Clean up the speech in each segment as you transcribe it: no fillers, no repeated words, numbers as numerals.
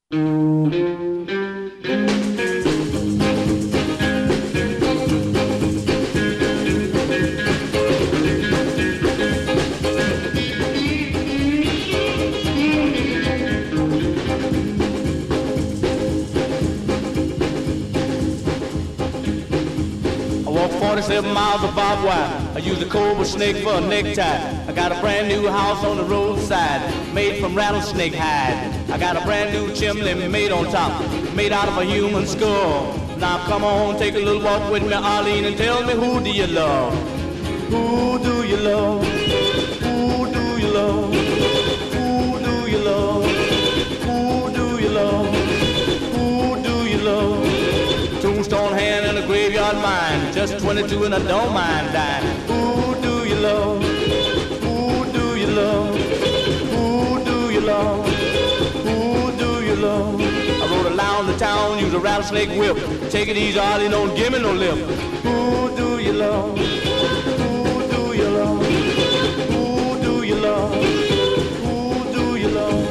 walk 47 miles of barbed wire. I use a cobra snake for a necktie. I got a brand new house on the roadside, made from rattlesnake hide. I got a brand new chimney made on top, made out of a human skull. Now come on, take a little walk with me, Arlene, and tell me, who do you love? Who do you love? Who do you love? Who do you love? Who do you love? Who do you love? Tombstone hand and a graveyard mine, just 22 and I don't mind dying. Who do you love? Who do you love? Who do you love? Who do you love? I rode around the town, use a rattlesnake whip. Take it easy, Arlie, don't give me no lip. Who do you love? Who do you love? Who do you love? Who do you love?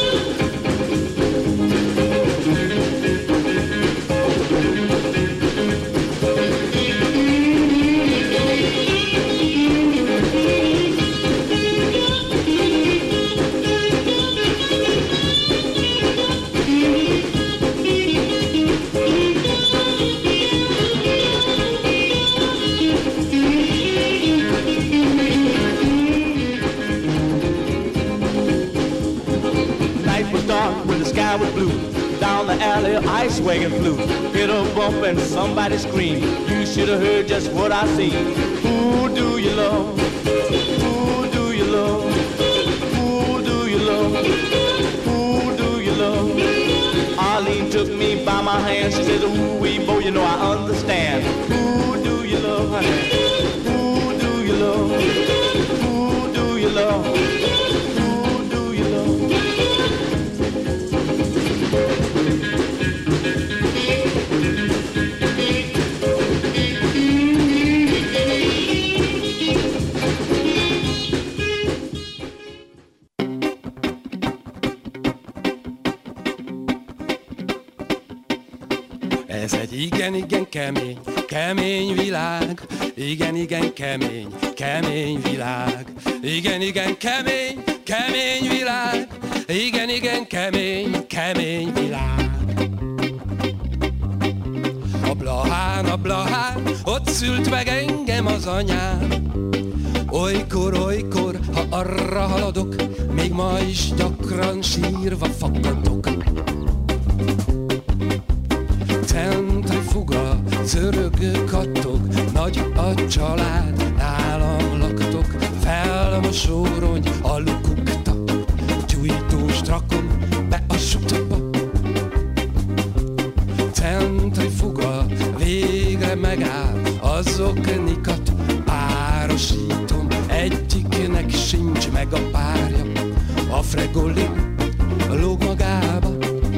When the sky was blue, down the alley ice wagon flew, hit a bump and somebody screamed. You should have heard just what I seen. Who do you love? Who do you love? Who do you love? Who do you love? Arlene took me by my hand, she said, ooh wee boy, you know I understand. Who do you love, honey? Who do you love? Who do you love? Who do you love? Ez egy igen-igen kemény, kemény világ. Igen-igen kemény, kemény világ. Igen-igen kemény, kemény világ. Igen-igen kemény, kemény világ. A Blahán, ott szült meg engem az anyám. Olykor, ha arra haladok, még ma is gyakran sírva fakadok. Centrifuga, szörög kattog, nagy a család, nálam laktok. Felmosórony, a lukukta, gyújtós rakom be a sutba. Centrifuga, végre megáll, azoknikat párosítom. Egyiknek sincs meg a párja, a fregolin lóg magába.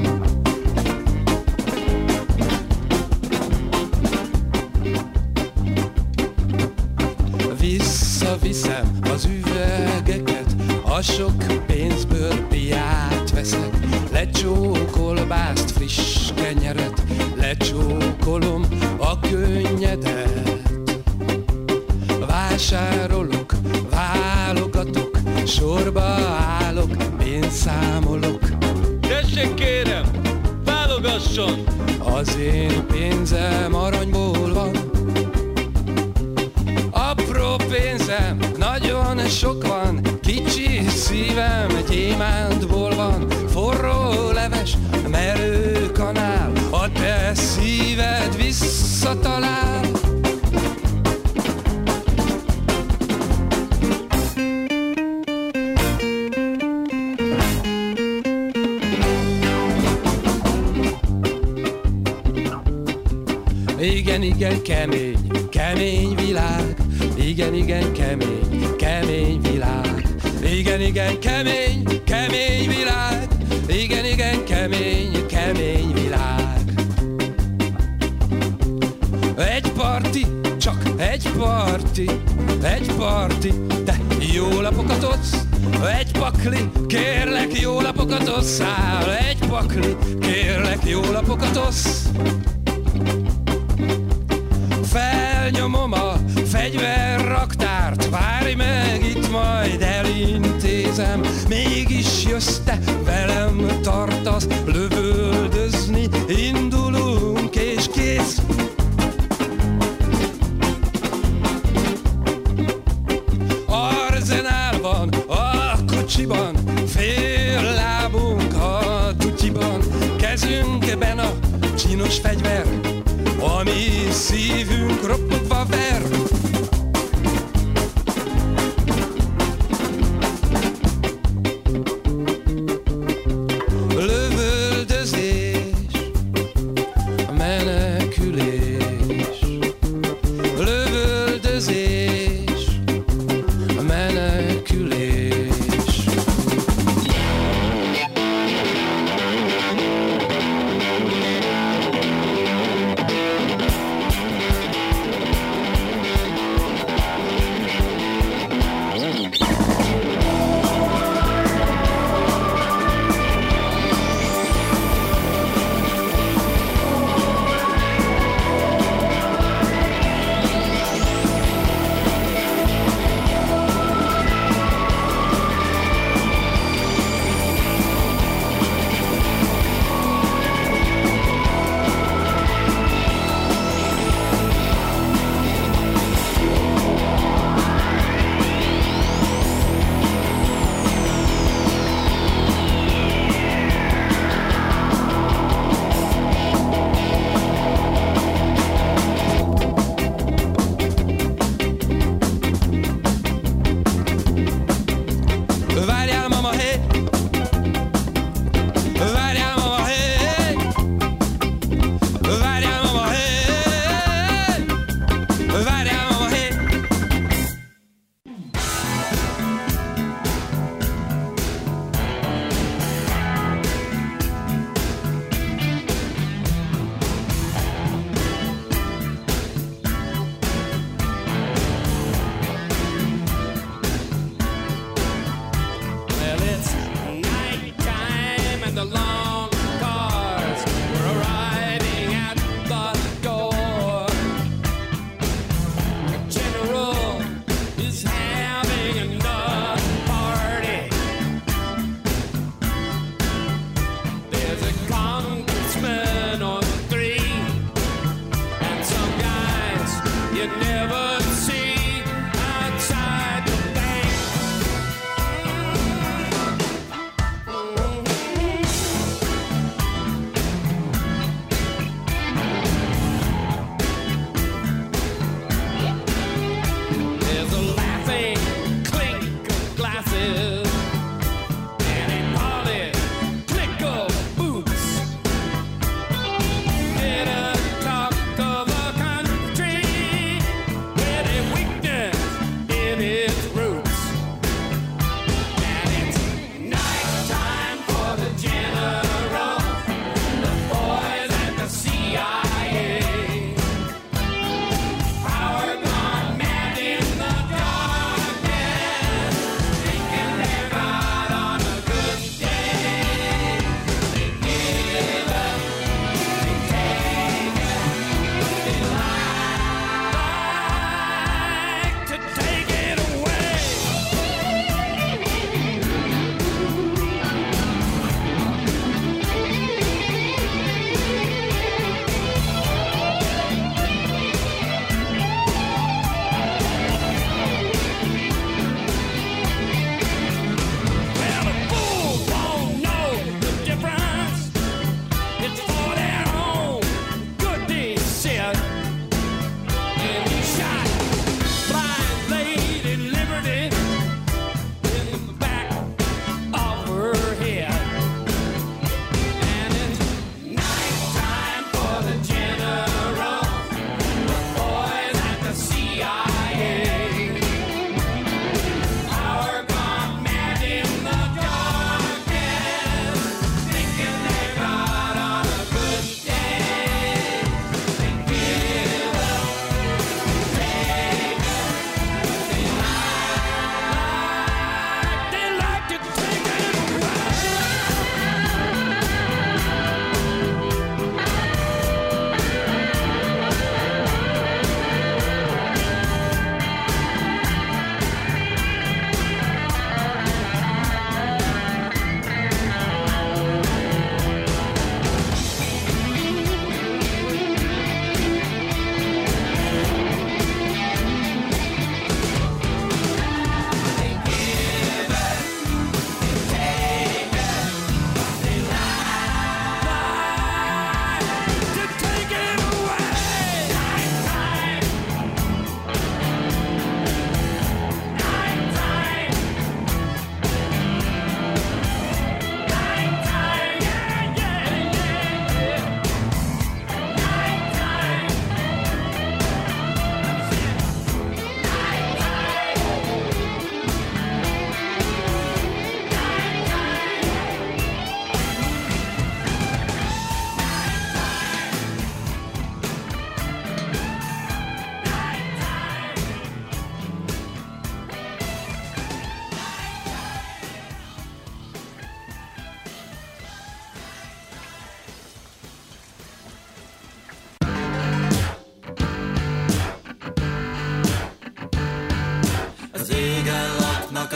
Visszaviszem az üvegeket, a sok pénzből piát veszek. Lecsókolbászt, friss kenyeret, lecsókolom a könnyedet. Vásárolok, válogatok, sorba állok, pénzszámolok. Tessék kérem, válogasson! Az én pénzem aranyból van, apró pénzem nagyon sok van, kicsi szívem gyémántból van. Forró leves, merő kanál, a te szíved visszatalál. Igen, kemény, kemény világ. Igen, kemény, kemény világ. Igen, kemény, kemény világ. Igen, kemény, kemény világ. Egy parti, csak egy parti, te jó lapokat adsz, Egy pakli, kérlek jó lapokat osszál. Egy pakli, kérlek jó lapokat ossz. Felnyomom a fegyverraktárt, várj meg itt, majd elintézem. Mégis jössz te, velem tartasz, lövöldözni indulunk és kész. Arzenál van a kocsiban, fél lábunk a tutyiban, kezünkben a csinos fegyver, ami szívünk ropogva ver. Lövöldözés, menekülés. Lövöldözés, menekülés.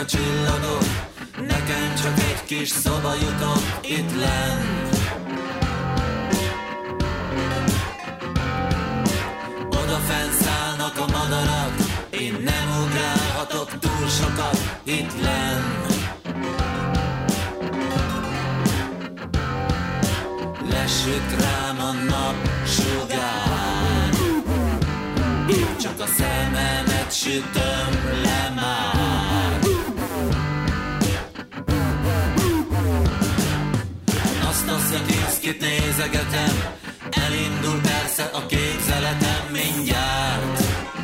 a csillagok, nekem csak egy kis szoba jutott itt lenn. Oda fennszállnak a madarak, én nem ugrálhatok túl sokat itt lenn. Lesüt rám a napsugár, én csak a szememet sütöm le már. Anastasia Kinskit nézegetem, elindul persze a képzeletem mindjárt.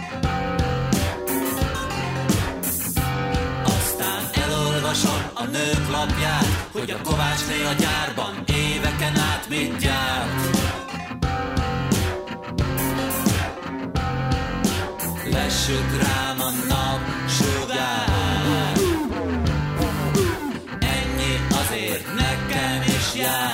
Aztán elolvasom a nők lapját, hogy a Kovácsné a gyárban éveken át mit gyárt. Lesüt rám a napsugár, ennyi azért nekem is jár.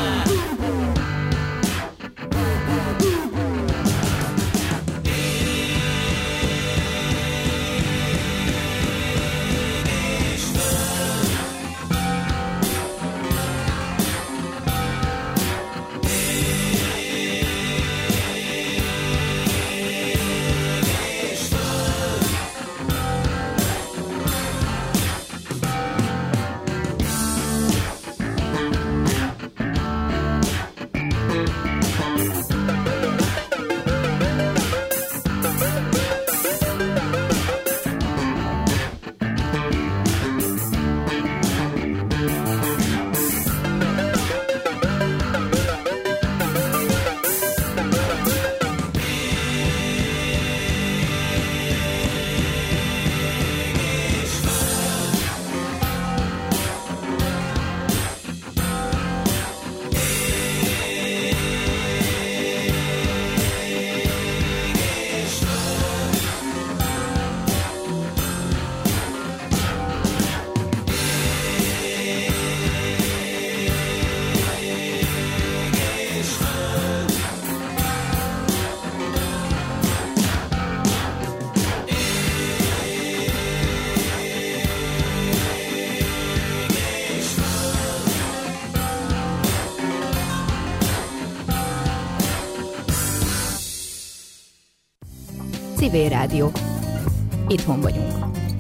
Civil Rádió. Itthon vagyunk.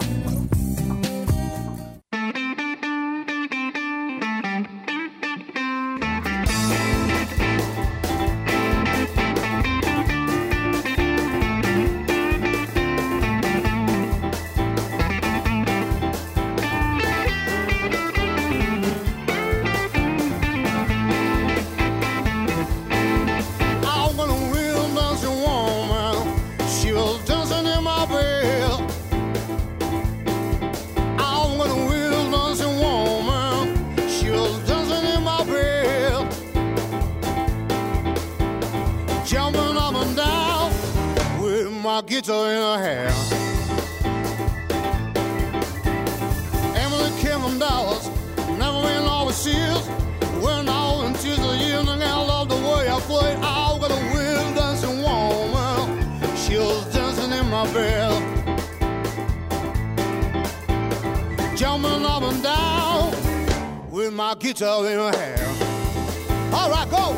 Guitar in her hair. Emily Kim Dallas, never been overseas. Went out into the evening, I love the way I play. I got a real dancing woman. She was dancing in my bed, jumping up and down with my guitar in her hair. All right, go.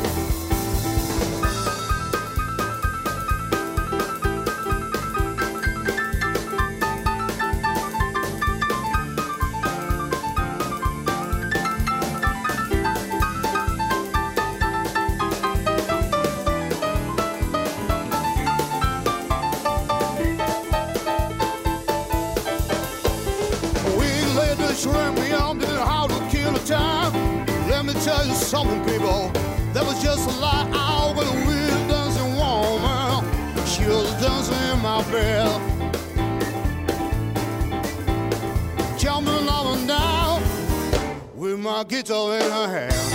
Tell you something, people, that was just a lie. I was a real dancing woman. She was dancing in my bed, jumping up and down with my guitar in her hand.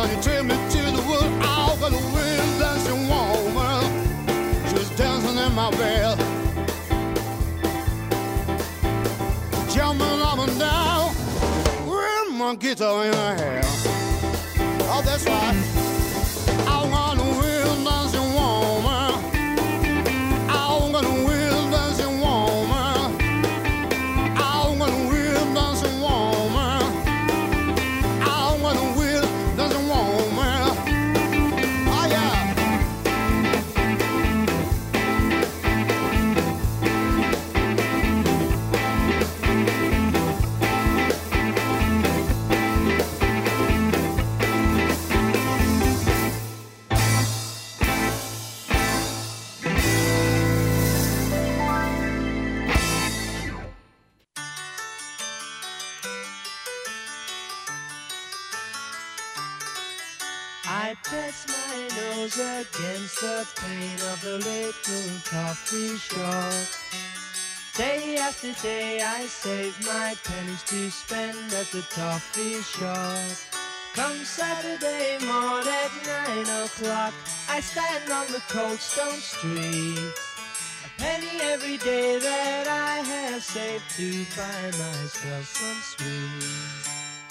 and he took me to the wood. All got a real dancing woman. She was dancing in my bed, jumping up and down with my guitar in her hair. Oh, that's right. I want a real dancing woman. I want a real dancing woman. I want a real dancing woman. I want a real dancing woman. Oh, yeah. I press my nose against the pane of the little coffee shop. Day after day I save my pennies to spend at the coffee shop. Come Saturday morning at 9 o'clock, I stand on the cold stone streets. A penny every day that I have saved to buy myself some sweets.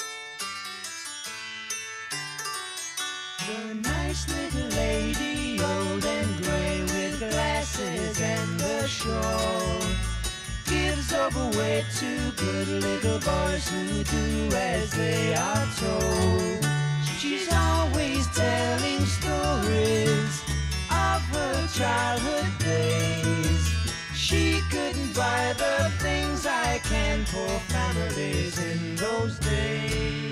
The nice little lady, old and grey, with glasses and a shawl, gives away to good little boys who do as they are told. She's always telling stories of her childhood days. She couldn't buy the things I can for families in those days.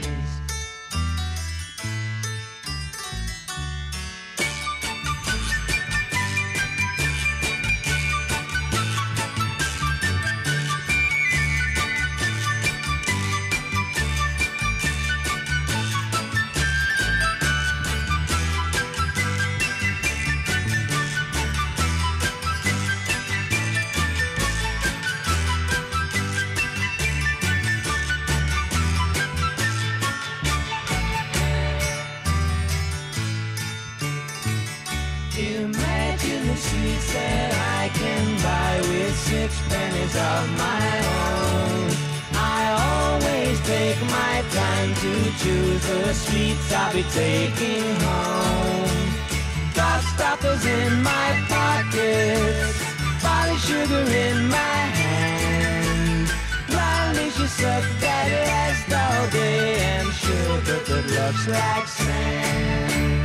Imagine the sweets that I can buy with 6 pennies of my own. I always take my time to choose the sweets I'll be taking home. Gobstoppers in my pockets, barley sugar in my hand, lollies suck that last all day, and sugar that looks like sand.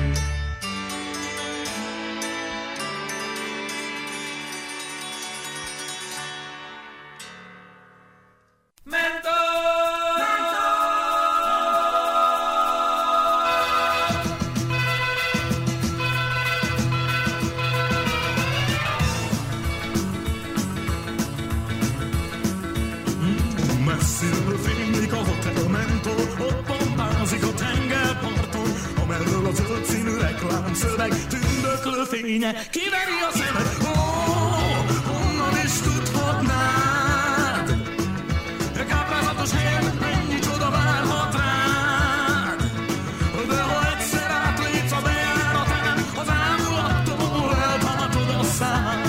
Messziről fénylik a hotel mentó, ott pompázik a tengerparton, amerről a zöld színű reklámszöveg tündöklő fénye kiveri a szemed. Ó, honnan is tudhatnád? Káprázatos helyen mennyi csoda várhat rád? De ha egyszer átlépsz a bejáratán, az ámulattól eltátod a szád.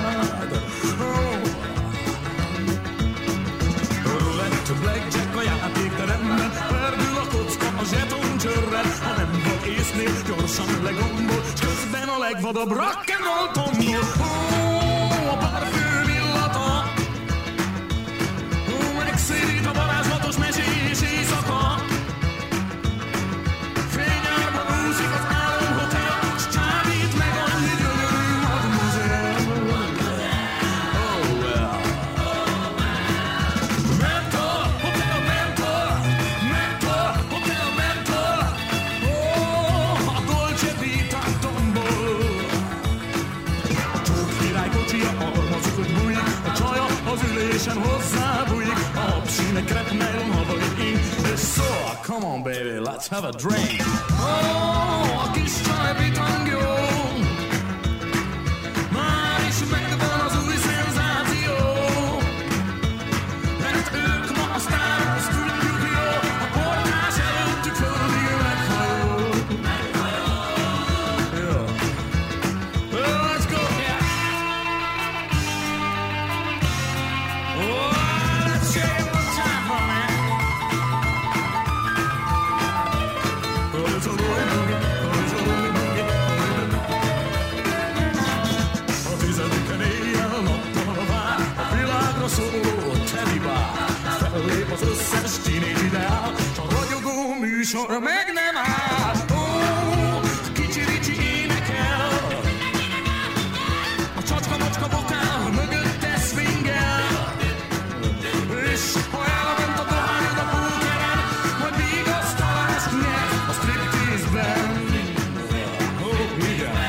Blackjack a játékteremben, perdül a kocka a zsetoncsörrel, ha nem vagy észnél, gyorsan legombol, s közben a legvadabb rock'n'roll tombol. Ó, a parfüm illata, ó, megszérít a varázslatos mesés éjszaka. Fényárban úszik az álomhotel, s csábít meg annyi gyönyörű mademoiselle. Oh well. Hozzábújik, a habszínek repnelom, ha vagy én, és szól, come on baby, let's have a drink. Oh, a kis csajbitang jó, már is megvan az új szenzáció, mert ők ma a sztárok, azt tudjuk jó, a portás előttük földig meghajó. műsor meg nem áll. Kicsi-ricsi énekel, a csacska-macska vokál mögötte swingel. És ha elment a dohányod a pókeren, majd vigasztalást nyer a striptease-ben. Igen.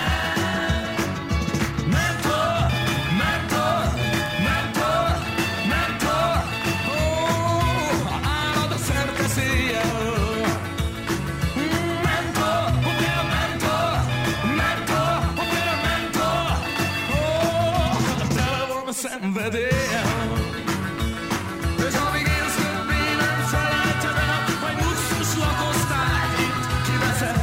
Mentor, mentor, mentor, mentor, állad a szerkeszéllyel. Mentor, hotel mentor, mentor, hotel mentor, tele van a szenvedéllyel. És amíg élsz többé nem felejted el, hogy luxus lakosztály itt kiveszed.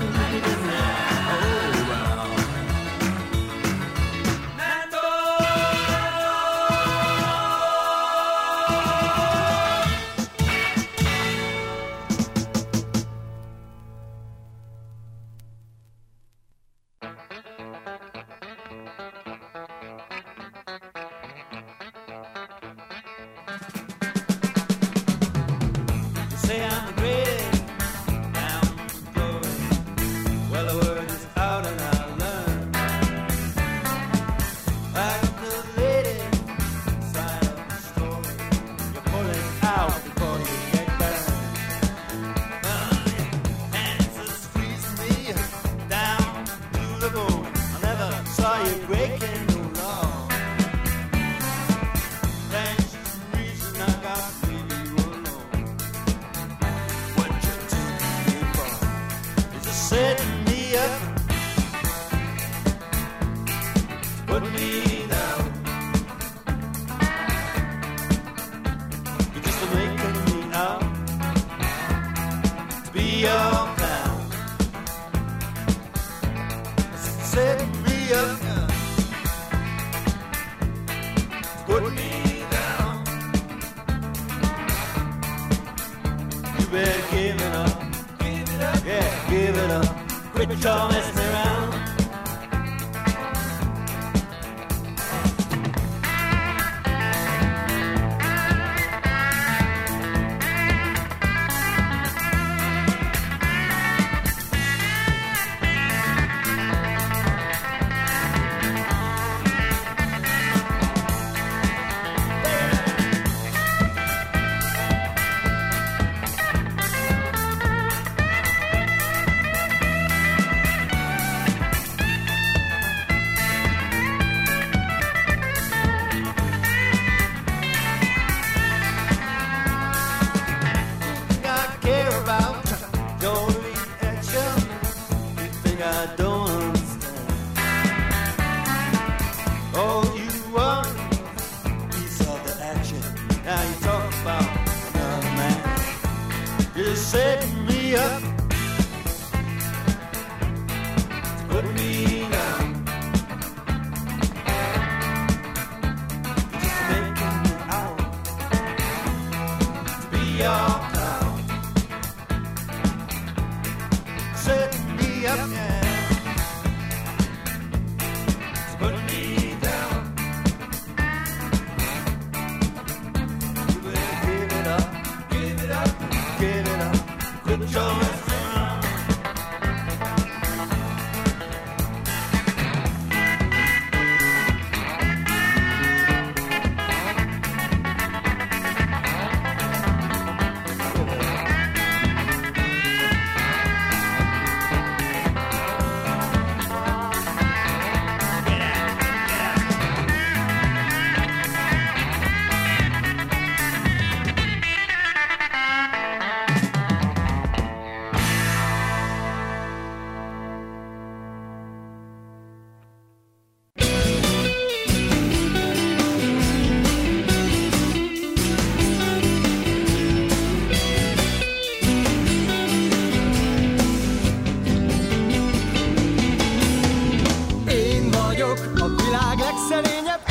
Say I'm the greatest, I'm blowing. Well, the word is out and I learn. Like the lady side of the story, you're pulling out before you get burned. Hands are squeezing me down to the bone. I never saw you breaking no law. That's the reason I got to leave you alone. What you took me for is just setting me up, put me down. You're just making me out to be your clown. Setting me up, put me down. You better give it up, yeah, give it up. Quit your messing around. Think I care about your reaction. You think I don't understand. Oh, you want a piece of the action. Now you talk about another man. You're setting me up, put me down. You're just making me out to be your clown. Setting me up, yeah. Put me down. You better give it up, give it up, give it up. Quit your messing around. Én vagyok a világ legszerényebb